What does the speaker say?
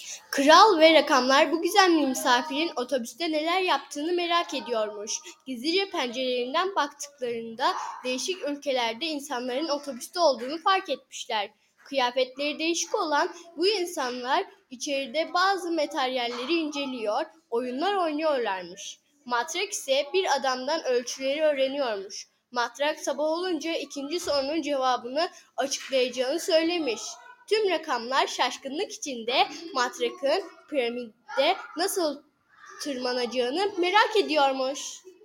Kral ve rakamlar bu gizemli misafirin otobüste neler yaptığını merak ediyormuş. Gizlice pencerelerinden baktıklarında değişik ülkelerde insanların otobüste olduğunu fark etmişler. Kıyafetleri değişik olan bu insanlar içeride bazı materyalleri inceliyor, oyunlar oynuyorlarmış. Matrak ise bir adamdan ölçüleri öğreniyormuş. Matrak sabah olunca ikinci sorunun cevabını açıklayacağını söylemiş. Tüm rakamlar şaşkınlık içinde Matrak'ın piramitte nasıl tırmanacağını merak ediyormuş.